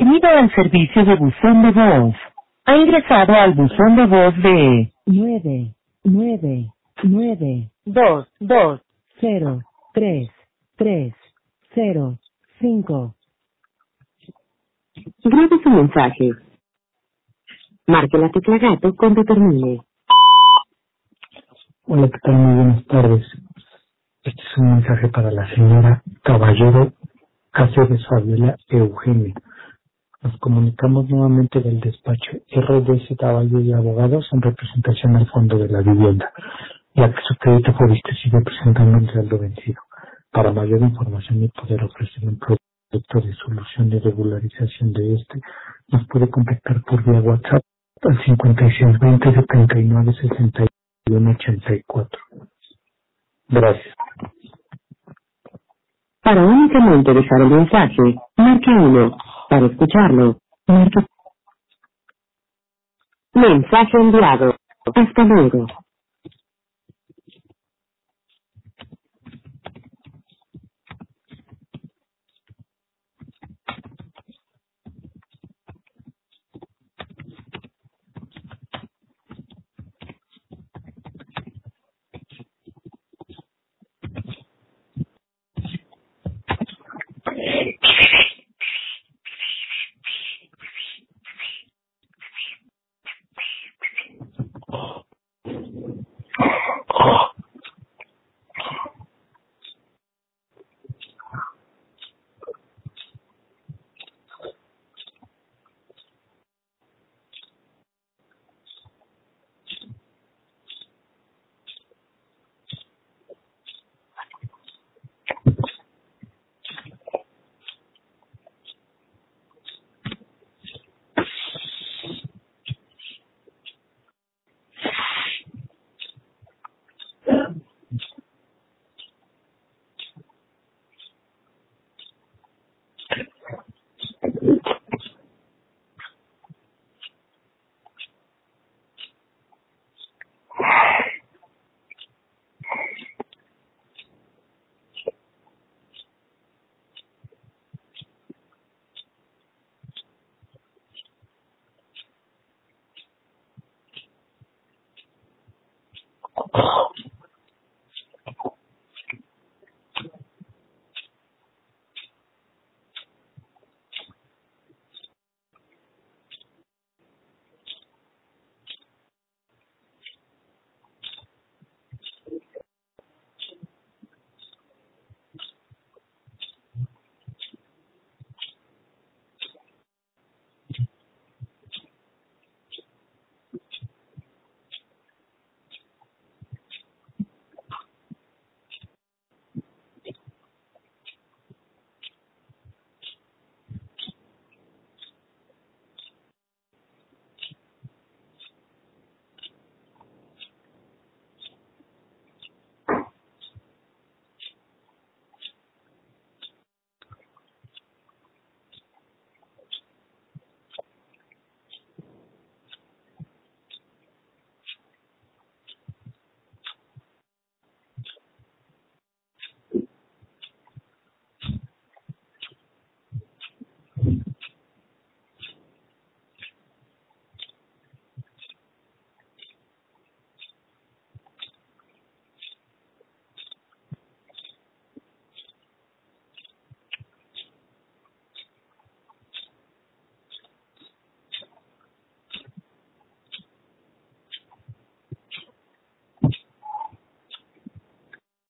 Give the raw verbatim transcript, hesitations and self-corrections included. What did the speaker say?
Bienvenido al servicio de buzón de voz. Ha ingresado al buzón de voz de nueve, nueve, nueve, dos, dos, cero, tres, tres, cero, cinco. Grabe su mensaje. Marque la tecla gato cuando termine. Hola, ¿qué tal? Muy buenas tardes. Este es un mensaje para la señora Caballero Cáceres Fabiola Eugenia. Nos comunicamos nuevamente del despacho R D S Caballero y Abogados en representación al Fondo de la Vivienda, ya que su crédito fue visto y sigue presentando un saldo vencido. Para mayor información y poder ofrecer un producto de solución de regularización de este, nos puede contactar por vía WhatsApp al cincuenta y seis veinte setenta y nueve sesenta y uno ochenta y cuatro. Gracias. Para únicamente dejar el mensaje, marque uno. Para escucharlo, marque. Mensaje enviado. Hasta luego.